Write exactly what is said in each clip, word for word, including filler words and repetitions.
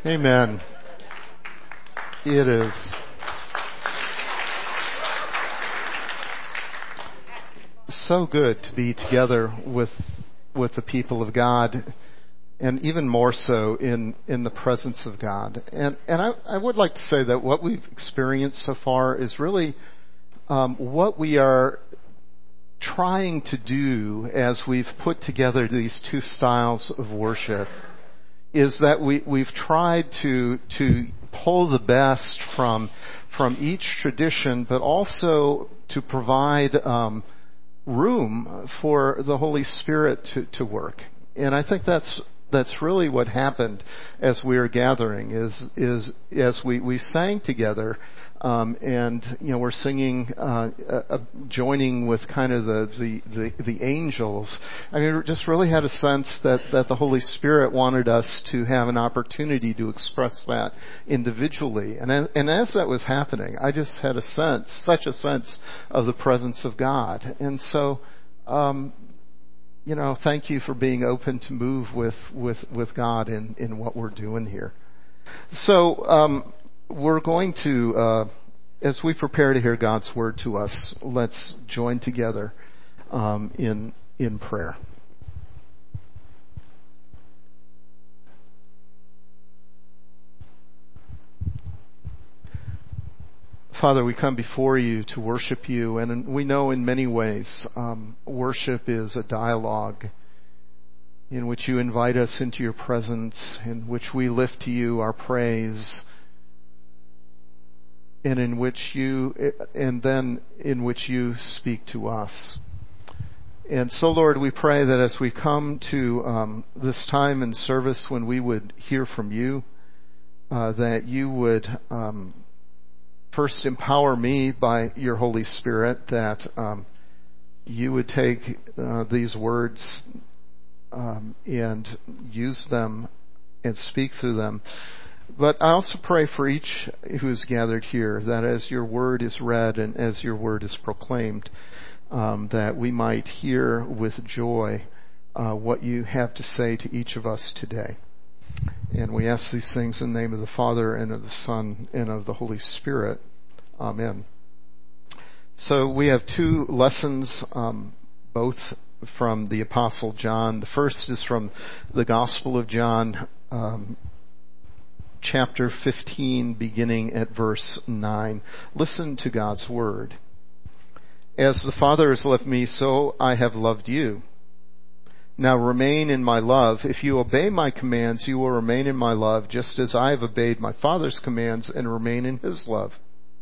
Amen. It is so good to be together with with the people of God, and even more so in, in the presence of God. And and I, I would like to say that what we've experienced so far is really um, what we are trying to do as we've put together these two styles of worship. Is that we, we've tried to to pull the best from from each tradition, but also to provide um, room for the Holy Spirit to, to work. And I think that's that's really what happened as we were gathering. Is is as we, we sang together, um, and you know we're singing, uh, uh, joining with kind of the, the, the, the angels. I mean, we just really had a sense that, that the Holy Spirit wanted us to have an opportunity to express that individually. And and as that was happening, I just had a sense, such a sense of the presence of God. And so, um, you know, thank you for being open to move with with, with God in, in what we're doing here. So. Um, We're going to, uh, as we prepare to hear God's word to us, let's join together um, in in prayer. Father, we come before you to worship you, and we know in many ways um, worship is a dialogue in which you invite us into your presence, in which we lift to you our praise, and in which you, and then in which you speak to us. And so, Lord, we pray that as we come to um, this time in service when we would hear from you, uh, that you would um, first empower me by your Holy Spirit, that um, you would take uh, these words um, and use them and speak through them. But I also pray for each who is gathered here, that as your word is read and as your word is proclaimed, um, that we might hear with joy uh, what you have to say to each of us today. And we ask these things in the name of the Father and of the Son and of the Holy Spirit. Amen. So we have two lessons, um, both from the Apostle John. The first is from the Gospel of John, um, chapter fifteen, beginning at verse nine. Listen to God's word. As the Father has loved me, so I have loved you. Now remain in my love. If you obey my commands, you will remain in my love, just as I have obeyed my Father's commands and remain in his love.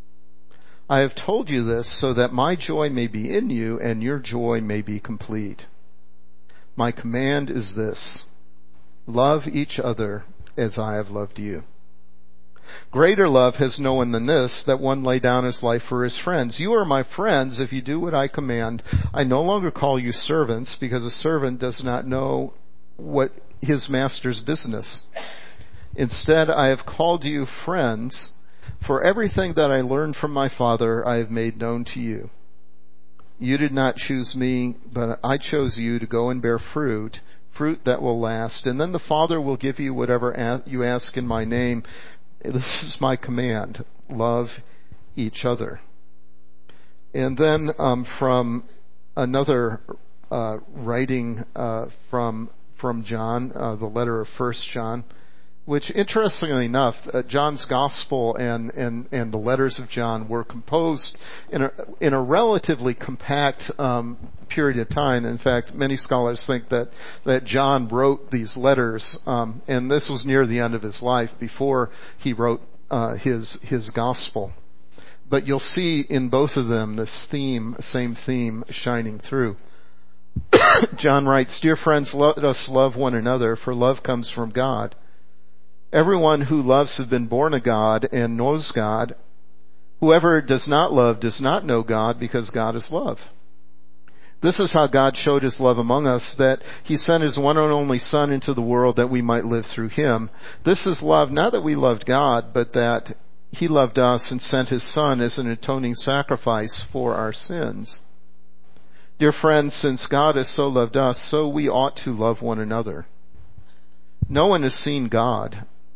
I have told you this so that my joy may be in you and your joy may be complete. My command is this: love each other as I have loved you. Greater love has no one than this, that one lay down his life for his friends. You are my friends if you do what I command. I no longer call you servants, because a servant does not know what his master's business. Instead, I have called you friends, for everything that I learned from my Father I have made known to you. You did not choose me, but I chose you to go and bear fruit, fruit that will last, and then the Father will give you whatever you ask in my name. This is my command: love each other. And then um, from another uh, writing uh, from from John, uh, the letter of First John, which, interestingly enough, uh, John's Gospel and, and, and the letters of John were composed in a, in a relatively compact um, period of time. In fact, many scholars think that, that John wrote these letters, um, and this was near the end of his life, before he wrote uh, his his Gospel. But you'll see in both of them this theme, same theme, shining through. John writes, "Dear friends, let us love one another, for love comes from God. Everyone who loves has been born of God and knows God. Whoever does not love does not know God, because God is love. This is how God showed his love among us, that he sent his one and only Son into the world that we might live through him. This is love, not that we loved God, but that he loved us and sent his Son as an atoning sacrifice for our sins. Dear friends, since God has so loved us, so we ought to love one another. No one has seen God,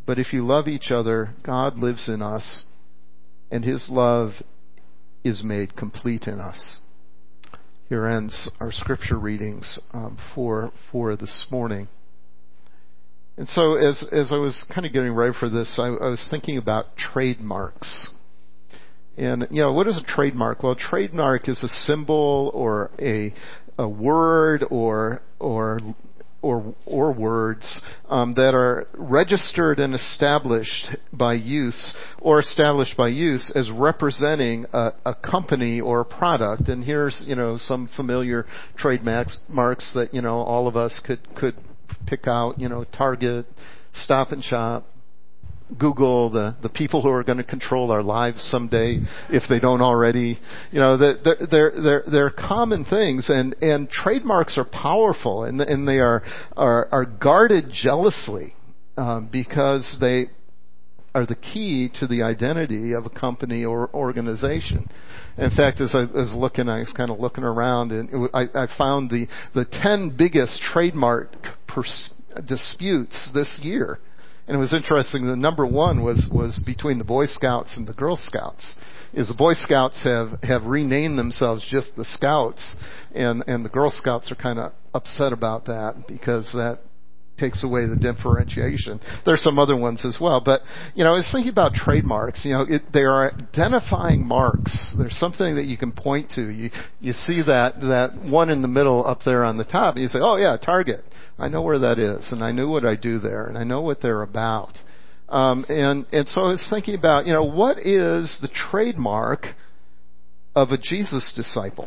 But if you love each other, God lives in us, and his love is made complete in us. Here ends our scripture readings um, for for this morning. And so as as I was kind of getting ready for this, I, I was thinking about trademarks. And, you know, what is a trademark? Well, a trademark is a symbol or a a word or or or or words um, that are registered and established by use or established by use as representing a, a company or a product. And here's, you know, some familiar trademarks marks that, you know, all of us could could pick out. You know, Target, Stop and Shop, Google, the, the people who are going to control our lives someday, if they don't already. You know, they're, they're, they're, they're common things, and, and trademarks are powerful, and, and they are, are, are guarded jealously, um, because they are the key to the identity of a company or organization. In fact, as I was looking, I was kind of looking around, and I, I found the, the ten biggest trademark pers- disputes this year. And it was interesting. The number one was, was between the Boy Scouts and the Girl Scouts. Is the Boy Scouts have, have renamed themselves just the Scouts, and, and the Girl Scouts are kind of upset about that because that takes away the differentiation. There's some other ones as well, but you know, I was thinking about trademarks. You know, it, they are identifying marks. There's something that you can point to. You you see that that one in the middle up there on the top, and you say, "Oh yeah, Target. I know where that is, and I know what I do there, and I know what they're about." Um, and and so I was thinking about, you know, what is the trademark of a Jesus disciple?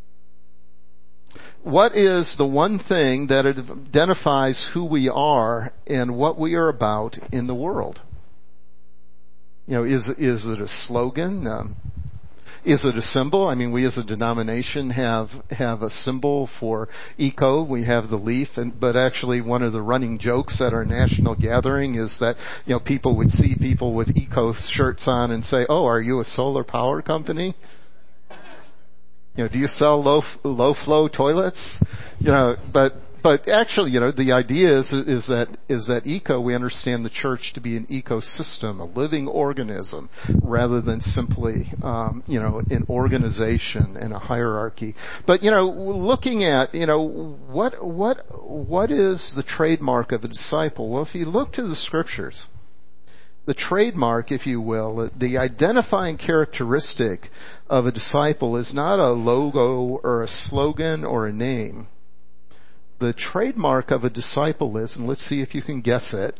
What is the one thing that identifies who we are and what we are about in the world? You know, is is it a slogan? Um, Is it a symbol? I mean, we as a denomination have have a symbol for eco. We have the leaf, and but actually one of the running jokes at our national gathering is that, you know, people would see people with eco shirts on and say, "Oh, are you a solar power company? You know, do you sell low low flow toilets?" You know, but but actually, you know, the idea is is that is that eco, we understand the church to be an ecosystem, a living organism, rather than simply um, you know, an organization and a hierarchy. But you know, looking at, you know, what what what is the trademark of a disciple? Well, if you look to the scriptures, the trademark, if you will, the identifying characteristic of a disciple is not a logo or a slogan or a name. The trademark of a disciple is, and let's see if you can guess it,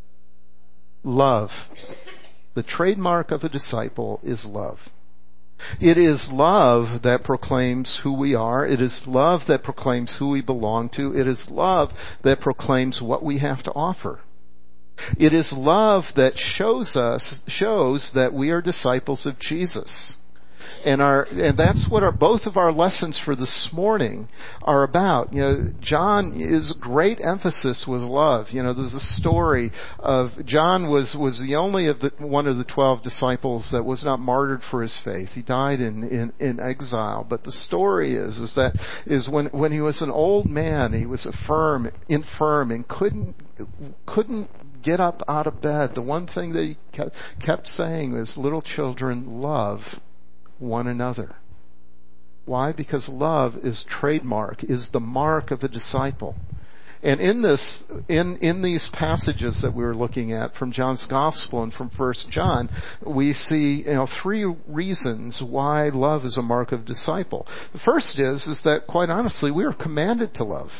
love. The trademark of a disciple is love. It is love that proclaims who we are. It is love that proclaims who we belong to. It is love that proclaims what we have to offer. It is love that shows us, shows that we are disciples of Jesus. And our, and that's what our, both of our lessons for this morning are about. You know, John, his great emphasis was love. You know, there's a story of John was, was the only of the, one of the twelve disciples that was not martyred for his faith. He died in, in, in exile. But the story is, is that, is when, when he was an old man, he was firm, infirm, and couldn't, couldn't get up out of bed. The one thing that he kept saying was, "Little children, love one another." Why? Because love is trademark, is the mark of a disciple. And in this, in, in these passages that we were looking at from John's Gospel and from First John, we see, you know, three reasons why love is a mark of disciple. The first is, is that quite honestly, we are commanded to love.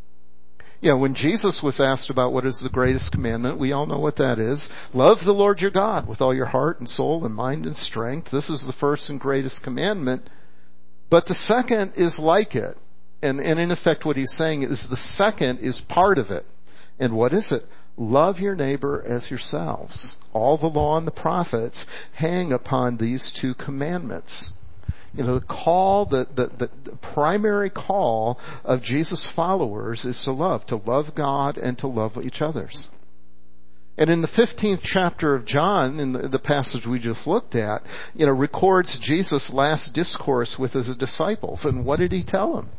You know, when Jesus was asked about what is the greatest commandment, we all know what that is. Love the Lord your God with all your heart and soul and mind and strength. This is the first and greatest commandment. But the second is like it. And, and in effect what he's saying is the second is part of it. And what is it? Love your neighbor as yourselves. All the law and the prophets hang upon these two commandments. You know, the call, the, the, the primary call of Jesus' followers is to love, to love God and to love each others. And in the fifteenth chapter of John, in the, the passage we just looked at, you know, records Jesus' last discourse with his disciples. And what did he tell them?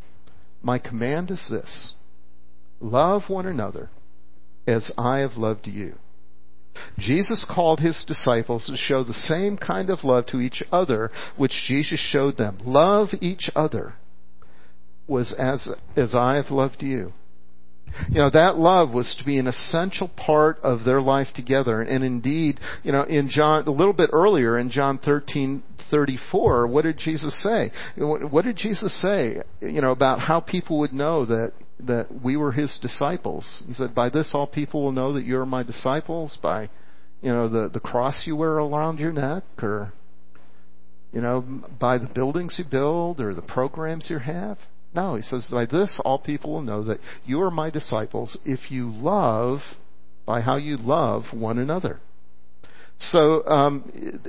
My command is this: love one another as I have loved you. Jesus called his disciples to show the same kind of love to each other which Jesus showed them. Love each other was as, as I have loved you. You know, that love was to be an essential part of their life together. And indeed, you know, in John, a little bit earlier in John thirteen thirty-four, what did Jesus say? What did Jesus say, you know, about how people would know that, that we were his disciples? He said, by this all people will know that you're my disciples, by, you know, the, the cross you wear around your neck, or, you know, by the buildings you build, or the programs you have. No, he says, by this all people will know that you are my disciples if you love by how you love one another. So um,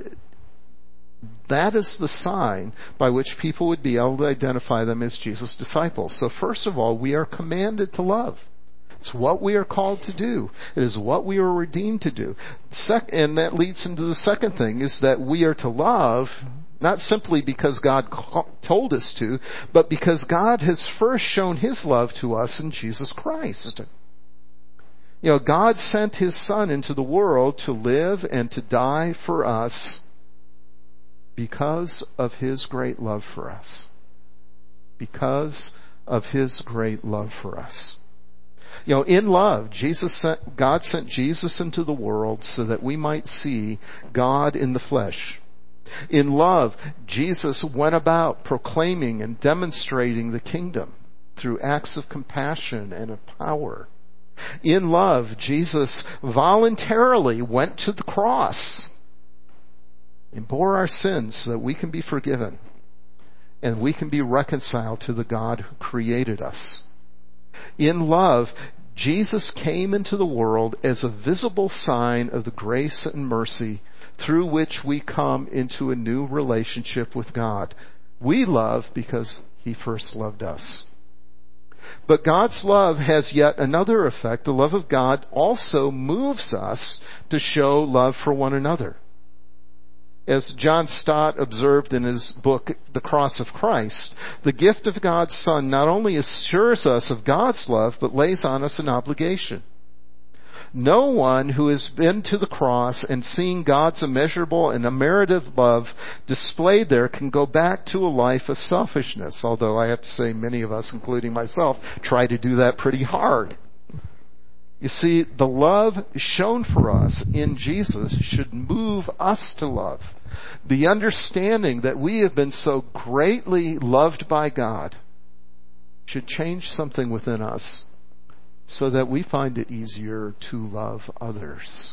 that is the sign by which people would be able to identify them as Jesus' disciples. So first of all, we are commanded to love. It's what we are called to do. It is what we are redeemed to do. Sec- and that leads into the second thing, is that we are to love not simply because God told us to, but because God has first shown his love to us in Jesus Christ. You know, God sent his Son into the world to live and to die for us because of his great love for us. Because of his great love for us. You know, in love, Jesus sent, God sent Jesus into the world so that we might see God in the flesh. In love, Jesus went about proclaiming and demonstrating the kingdom through acts of compassion and of power. In love, Jesus voluntarily went to the cross and bore our sins so that we can be forgiven and we can be reconciled to the God who created us. In love, Jesus came into the world as a visible sign of the grace and mercy through which we come into a new relationship with God. We love because he first loved us. But God's love has yet another effect. The love of God also moves us to show love for one another. As John Stott observed in his book, The Cross of Christ, the gift of God's Son not only assures us of God's love, but lays on us an obligation. No one who has been to the cross and seen God's immeasurable and unmerited love displayed there can go back to a life of selfishness, although I have to say many of us, including myself, try to do that pretty hard. You see, the love shown for us in Jesus should move us to love. The understanding that we have been so greatly loved by God should change something within us so that we find it easier to love others.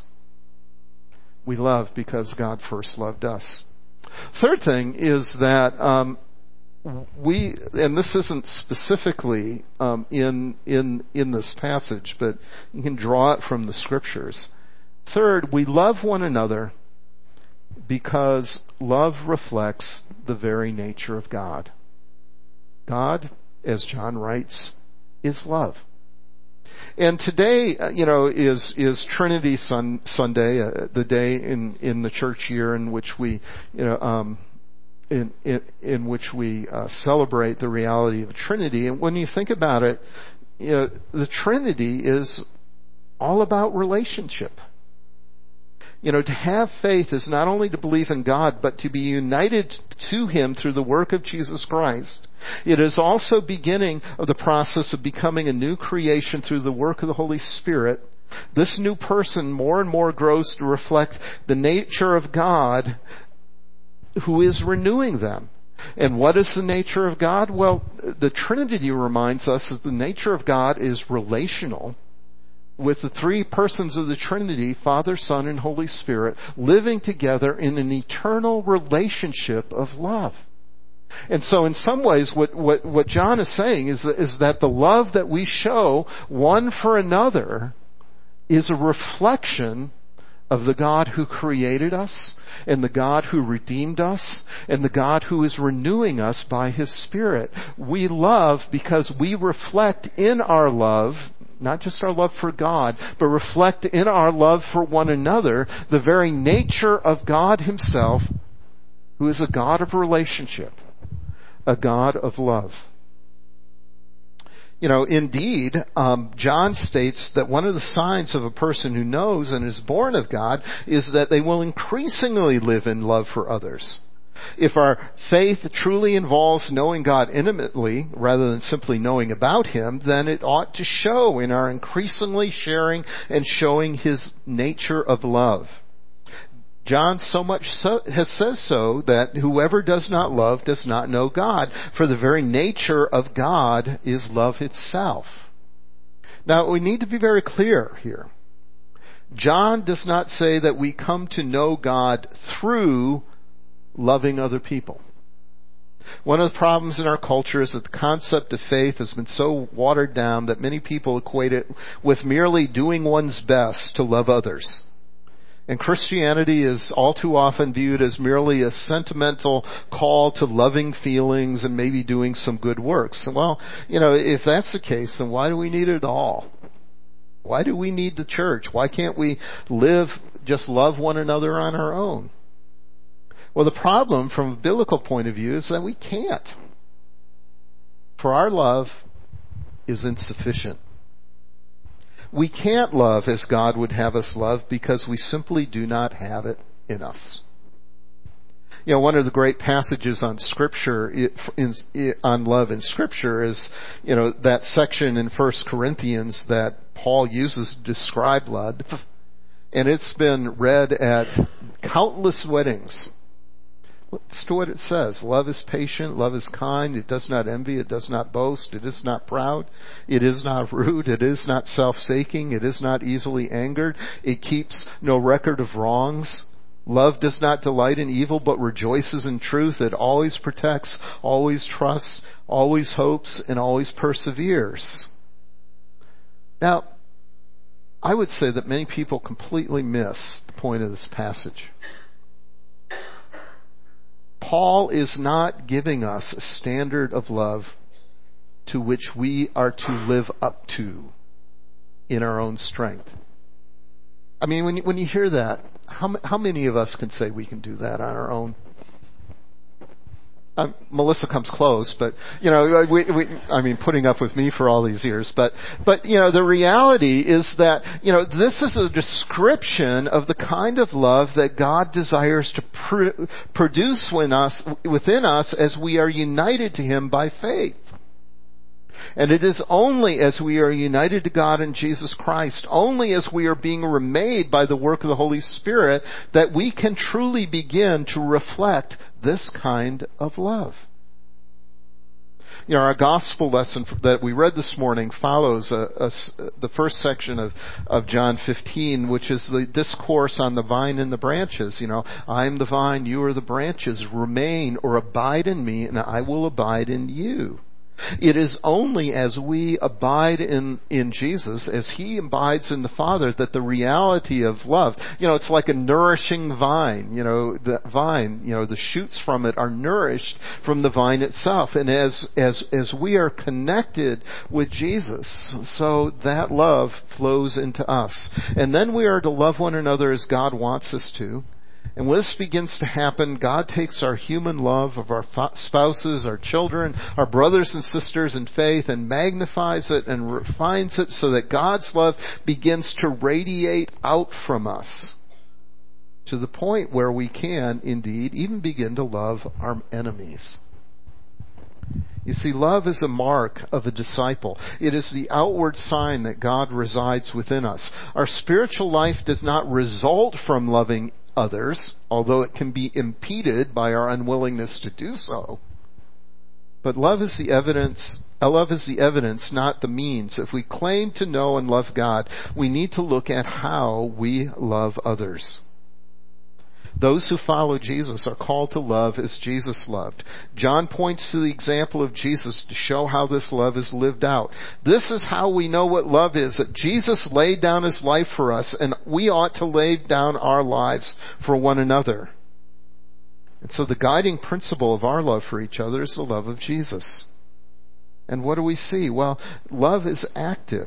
We love because God first loved us. Third thing is that um, we, and this isn't specifically um, in in in this passage, but you can draw it from the scriptures. Third, we love one another because love reflects the very nature of God. God, as John writes, is love. And today, you know, is is Trinity Sun, Sunday, uh, the day in, in the church year in which we, you know, um, in in, in which we uh, celebrate the reality of Trinity. And when you think about it, you know, the Trinity is all about relationship. You know, to have faith is not only to believe in God, but to be united to him through the work of Jesus Christ. It is also beginning of the process of becoming a new creation through the work of the Holy Spirit. This new person more and more grows to reflect the nature of God who is renewing them. And what is the nature of God? Well, the Trinity reminds us that the nature of God is relational, with the three persons of the Trinity, Father, Son, and Holy Spirit, living together in an eternal relationship of love. And so in some ways, what, what, what John is saying is, is that the love that we show one for another is a reflection of the God who created us, and the God who redeemed us, and the God who is renewing us by his Spirit. We love because we reflect in our love, not just our love for God, but reflect in our love for one another the very nature of God himself, who is a God of relationship, a God of love. You know, indeed, um, John states that one of the signs of a person who knows and is born of God is that they will increasingly live in love for others. If our faith truly involves knowing God intimately rather than simply knowing about Him, then it ought to show in our increasingly sharing and showing His nature of love. John so much so, has says so that whoever does not love does not know God, for the very nature of God is love itself. Now, we need to be very clear here. John does not say that we come to know God through loving other people. One of the problems in our culture is that the concept of faith has been so watered down that many people equate it with merely doing one's best to love others. And Christianity is all too often viewed as merely a sentimental call to loving feelings and maybe doing some good works. Well, you know, if that's the case, then why do we need it at all? Why do we need the church? Why can't we live, just love one another on our own? Well, the problem from a biblical point of view is that we can't. For our love is insufficient. We can't love as God would have us love because we simply do not have it in us. You know, one of the great passages on Scripture, in, in, on love in Scripture is, you know, that section in First Corinthians that Paul uses to describe love. And it's been read at countless weddings. It's to what it says. Love is patient. Love is kind. It does not envy. It does not boast. It is not proud. It is not rude. It is not self-seeking. It is not easily angered. It keeps no record of wrongs. Love does not delight in evil, but rejoices in truth. It always protects, always trusts, always hopes, and always perseveres. Now, I would say that many people completely miss the point of this passage. Paul is not giving us a standard of love to which we are to live up to in our own strength. I mean, when you, when you hear that, how, how many of us can say we can do that on our own? Um, Melissa comes close, but, you know, we, we, I mean, putting up with me for all these years. But, but, you know, the reality is that, you know, this is a description of the kind of love that God desires to pr- produce within us, within us as we are united to Him by faith. And it is only as we are united to God in Jesus Christ, only as we are being remade by the work of the Holy Spirit, that we can truly begin to reflect this kind of love. You know, our gospel lesson that we read this morning follows a, a, the first section of, of John fifteen, which is the discourse on the vine and the branches. You know, I am the vine, you are the branches. Remain or abide in me, and I will abide in you. It is only as we abide in, in Jesus, as He abides in the Father, that the reality of love, you know, it's like a nourishing vine. You know, the vine, you know, the shoots from it are nourished from the vine itself. And as, as, as we are connected with Jesus, so that love flows into us. And then we are to love one another as God wants us to. And when this begins to happen, God takes our human love of our spouses, our children, our brothers and sisters in faith, and magnifies it and refines it so that God's love begins to radiate out from us to the point where we can, indeed, even begin to love our enemies. You see, love is a mark of a disciple. It is the outward sign that God resides within us. Our spiritual life does not result from loving others, although it can be impeded by our unwillingness to do so. But love is the evidence, love is the evidence, not the means. If we claim to know and love God, we need to look at how we love others. Those who follow Jesus are called to love as Jesus loved. John points to the example of Jesus to show how this love is lived out. This is how we know what love is, that Jesus laid down His life for us, and we ought to lay down our lives for one another. And so the guiding principle of our love for each other is the love of Jesus. And what do we see? Well, love is active.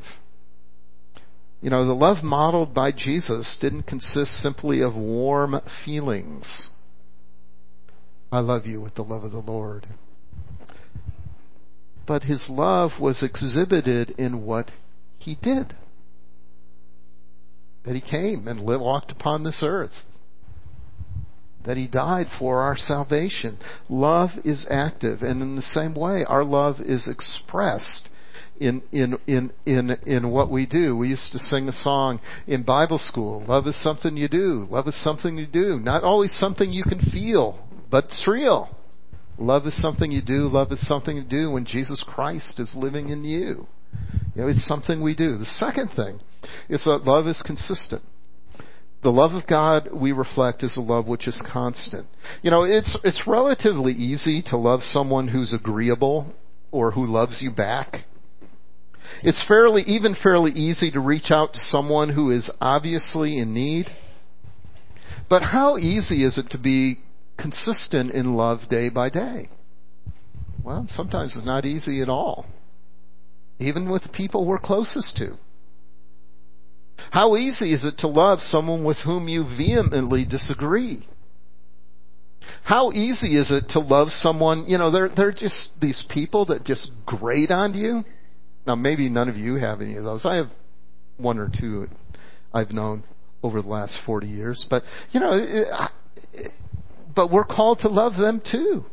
You know, the love modeled by Jesus didn't consist simply of warm feelings. I love you with the love of the Lord. but his love was exhibited in what he did. That he came and lived, walked upon this earth. That he died for our salvation. Love is active, and in the same way, our love is expressed in in in in in what we do. We used to sing a song in Bible school. Love is something you do. Love is something you do. Not always something you can feel, but it's real. Love is something you do. Love is something you do when Jesus Christ is living in you. You know, it's something we do. The second thing is that love is consistent. The love of God we reflect is a love which is constant. You know, it's it's relatively easy to love someone who's agreeable or who loves you back. It's fairly, even fairly easy to reach out to someone who is obviously in need. But how easy is it to be consistent in love day by day? Well, sometimes it's not easy at all. Even with the people we're closest to. How easy is it to love someone with whom you vehemently disagree? How easy is it to love someone, you know, they're, they're just these people that just grate on you? Now, maybe none of you have any of those. I have one or two I've known over the last forty years. But, you know, it, it, but we're called to love them too.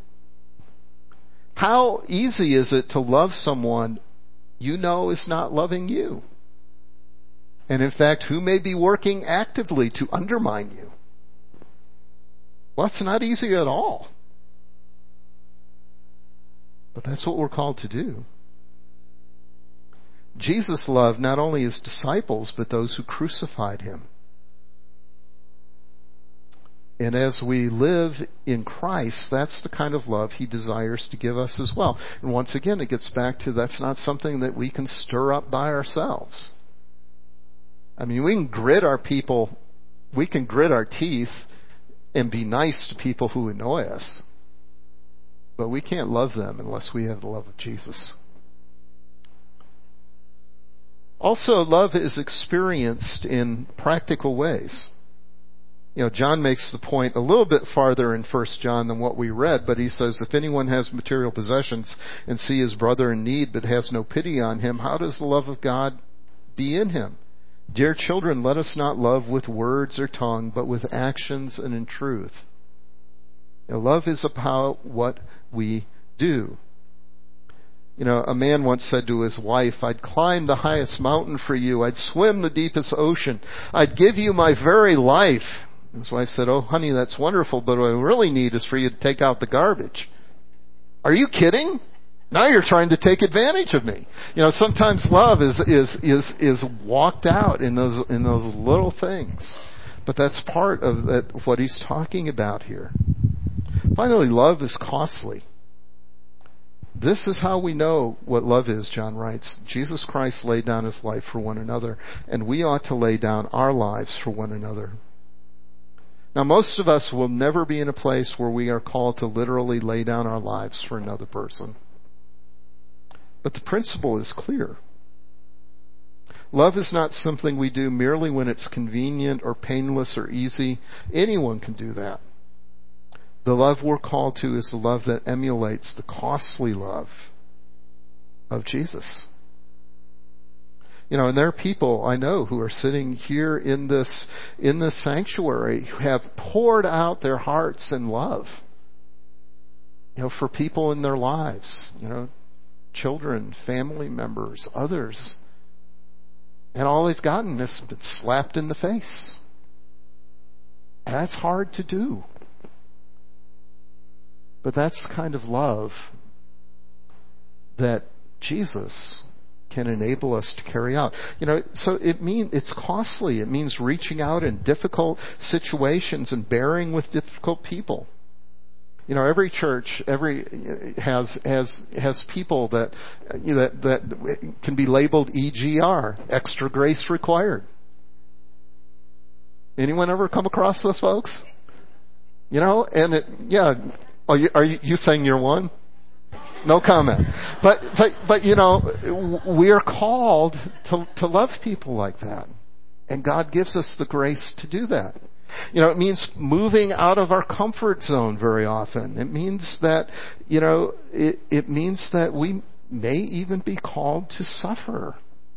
How easy is it to love someone you know is not loving you? And in fact, who may be working actively to undermine you? Well, it's not easy at all. But that's what we're called to do. Jesus loved not only his disciples, but those who crucified him. And as we live in Christ, that's the kind of love he desires to give us as well. And once again, it gets back to that's not something that we can stir up by ourselves. I mean, we can grit our people, we can grit our teeth and be nice to people who annoy us. But we can't love them unless we have the love of Jesus. Also, love is experienced in practical ways. You know, John makes the point a little bit farther in First John than what we read, but he says, if anyone has material possessions and see his brother in need but has no pity on him, how does the love of God be in him? Dear children, let us not love with words or tongue, but with actions and in truth. Now, love is about what we do. You know, a man once said to his wife, I'd climb the highest mountain for you. I'd swim the deepest ocean. I'd give you my very life. His wife said, oh, honey, that's wonderful, but what I really need is for you to take out the garbage. Are you kidding? Now you're trying to take advantage of me. You know, sometimes love is is is is walked out in those in those little things. But that's part of that, what he's talking about here. Finally, love is costly. This is how we know what love is, John writes. Jesus Christ laid down his life for one another, and we ought to lay down our lives for one another. Now, most of us will never be in a place where we are called to literally lay down our lives for another person. But the principle is clear. Love is not something we do merely when it's convenient or painless or easy. Anyone can do that. The love we're called to is the love that emulates the costly love of Jesus. You know, and there are people I know who are sitting here in this in this sanctuary who have poured out their hearts in love. You know, for people in their lives, you know, children, family members, others. And all they've gotten is been slapped in the face. That's hard to do. But that's the kind of love that Jesus can enable us to carry out. You know, so it mean it's costly. It means reaching out in difficult situations and bearing with difficult people. You know, every church, every has has has people that you know, that that can be labeled E G R, extra grace required. Anyone ever come across those folks? You know, and it, yeah. Oh, you, are you, you saying you're one? No comment. But but but you know, we are called to to love people like that, and God gives us the grace to do that. You know, it means moving out of our comfort zone very often. It means that, you know, it, it means that we may even be called to suffer.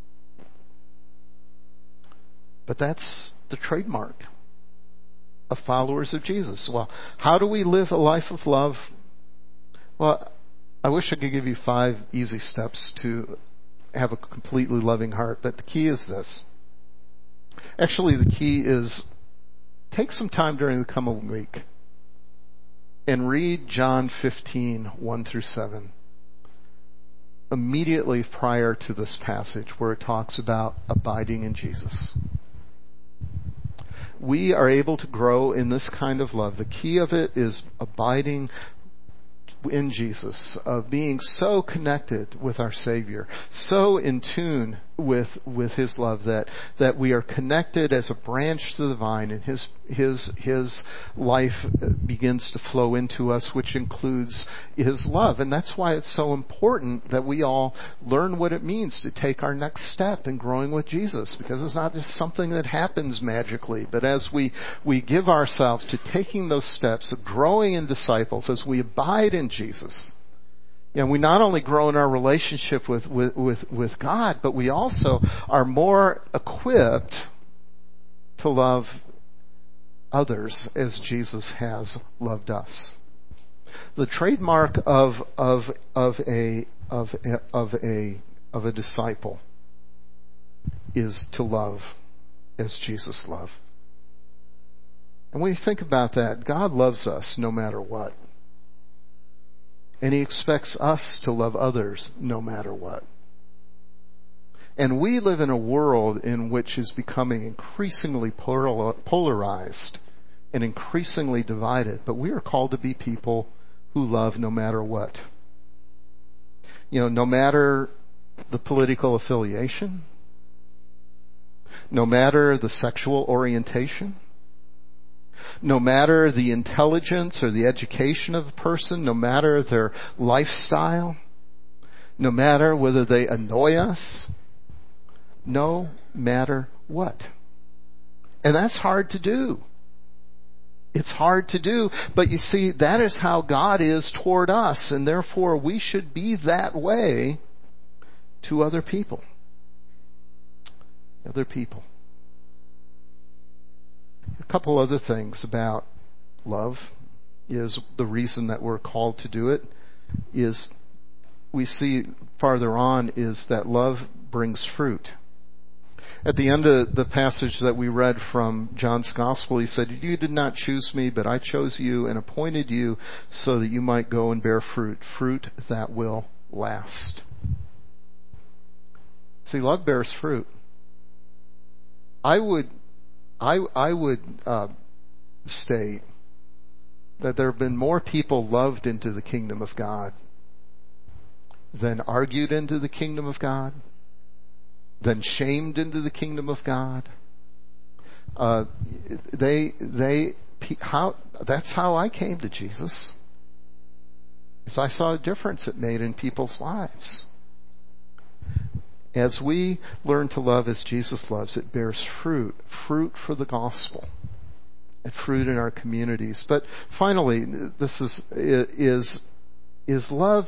But that's the trademark of followers of Jesus. Well, how do we live a life of love? Well, I wish I could give you five easy steps to have a completely loving heart, but the key is this. Actually, the key is take some time during the coming week and read John fifteen, one through seven. Immediately prior to this passage where it talks about abiding in Jesus. We are able to grow in this kind of love. The key of it is abiding in Jesus, of being so connected with our Savior, so in tune with with His love that that we are connected as a branch to the vine, and His His His life begins to flow into us, which includes His love. And that's why it's so important that we all learn what it means to take our next step in growing with Jesus, because it's not just something that happens magically, but as we we give ourselves to taking those steps of growing in disciples, as we abide in Jesus. And we not only grow in our relationship with, with, with, with God, but we also are more equipped to love others as Jesus has loved us. The trademark of of of a of a, of a of a disciple is to love as Jesus loved. And when you think about that, God loves us no matter what. And He expects us to love others no matter what. And we live in a world in which is becoming increasingly polarized and increasingly divided. But we are called to be people who love no matter what. You know, no matter the political affiliation, no matter the sexual orientation, no matter the intelligence or the education of a person, no matter their lifestyle, no matter whether they annoy us, no matter what. And that's hard to do. It's hard to do, but you see, that is how God is toward us, and therefore we should be that way to other people. Other people. A couple other things about love is the reason that we're called to do it is we see farther on is that love brings fruit. At the end of the passage that we read from John's Gospel, he said, "You did not choose me, but I chose you and appointed you so that you might go and bear fruit, fruit that will last." See, love bears fruit. I would I, I would uh, state that there have been more people loved into the kingdom of God than argued into the kingdom of God, than shamed into the kingdom of God. Uh, they, they, how, that's how I came to Jesus. As I saw the difference it made in people's lives. As we learn to love as Jesus loves, it bears fruit, fruit for the gospel, and fruit in our communities. But finally, this is is is love.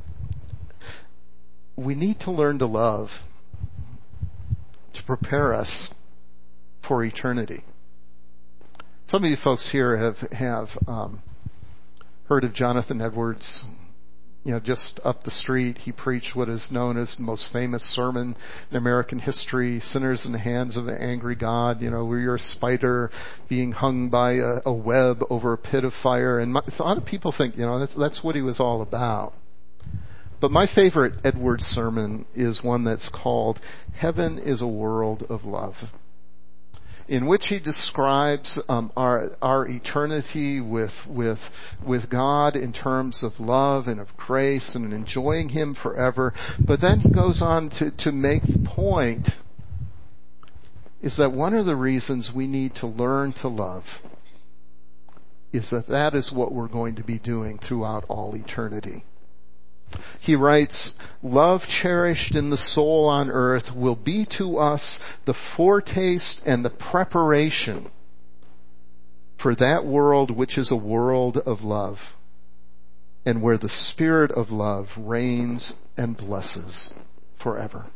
We need to learn to love to prepare us for eternity. Some of you folks here have have um, heard of Jonathan Edwards. You know, just up the street, he preached what is known as the most famous sermon in American history, "Sinners in the Hands of an Angry God." You know, where you're a spider being hung by a, a web over a pit of fire. And my, a lot of people think, you know, that's, that's what he was all about. But my favorite Edwards sermon is one that's called "Heaven is a World of Love," in which he describes um, our our eternity with with with God in terms of love and of grace and enjoying Him forever. But then he goes on to, to make the point is that one of the reasons we need to learn to love is that that is what we're going to be doing throughout all eternity. He writes, "Love cherished in the soul on earth will be to us the foretaste and the preparation for that world which is a world of love. and where the Spirit of love reigns and blesses forever.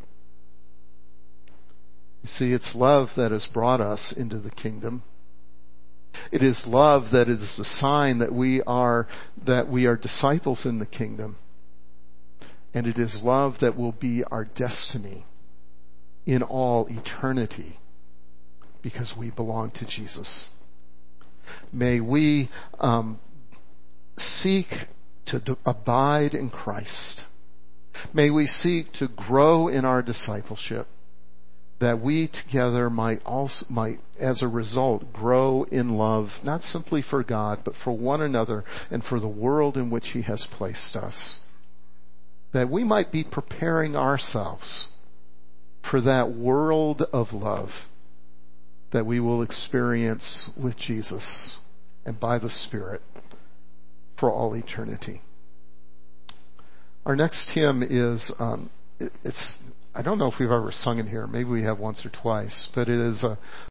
You see, it's love that has brought us into the kingdom. It is love that is the sign that we are that we are disciples in the kingdom. And it is love that will be our destiny in all eternity because we belong to Jesus. May we um, seek to d- abide in Christ. May we seek to grow in our discipleship, that we together might also, might, as a result, grow in love, not simply for God, but for one another and for the world in which He has placed us. That we might be preparing ourselves for that world of love that we will experience with Jesus and by the Spirit for all eternity. Our next hymn is, um, it's, I don't know if we've ever sung it here. Maybe we have once or twice, but it is a